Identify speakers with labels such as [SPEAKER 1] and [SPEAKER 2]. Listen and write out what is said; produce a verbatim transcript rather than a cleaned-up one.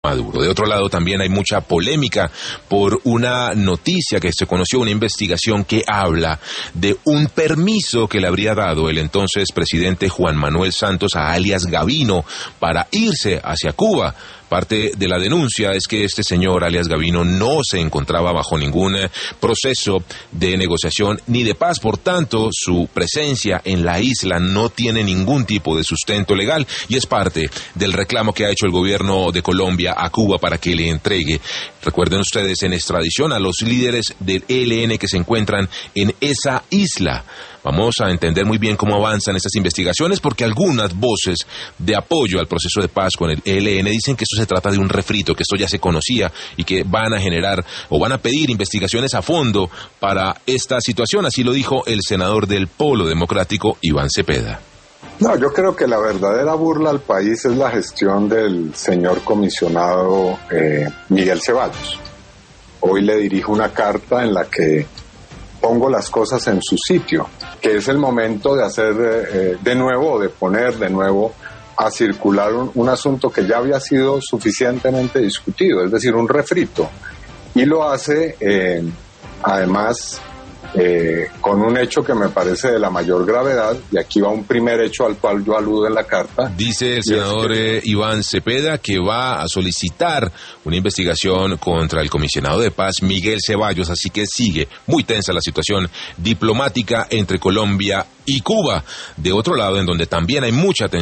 [SPEAKER 1] Maduro. De otro lado, también hay mucha polémica por una noticia que se conoció, una investigación que habla de un permiso que le habría dado el entonces presidente Juan Manuel Santos a alias Gavino para irse hacia Cuba. Parte de la denuncia es que este señor, alias Gavino, no se encontraba bajo ningún proceso de negociación ni de paz. Por tanto, su presencia en la isla no tiene ningún tipo de sustento legal y es parte del reclamo que ha hecho el gobierno de Colombia a Cuba para que le entregue, recuerden ustedes, en extradición a los líderes del E L N que se encuentran en esa isla. Vamos a entender muy bien cómo avanzan estas investigaciones porque algunas voces de apoyo al proceso de paz con el E L N dicen que esto se trata de un refrito, que esto ya se conocía y que van a generar o van a pedir investigaciones a fondo para esta situación. Así lo dijo el senador del Polo Democrático, Iván Cepeda.
[SPEAKER 2] No, yo creo que la verdadera burla al país es la gestión del señor comisionado eh, Miguel Ceballos. Hoy le dirijo una carta en la que pongo las cosas en su sitio, que es el momento de hacer eh, de nuevo, de poner de nuevo a circular un, un asunto que ya había sido suficientemente discutido, es decir, un refrito. Y lo hace, eh, además, eh, con un hecho que me parece de la mayor gravedad, y aquí va un primer hecho al cual yo aludo en la carta.
[SPEAKER 1] Dice el senador eh, Iván Cepeda que va a solicitar una investigación contra el comisionado de paz Miguel Ceballos, así que sigue muy tensa la situación diplomática entre Colombia y Cuba. De otro lado, en donde también hay mucha tensión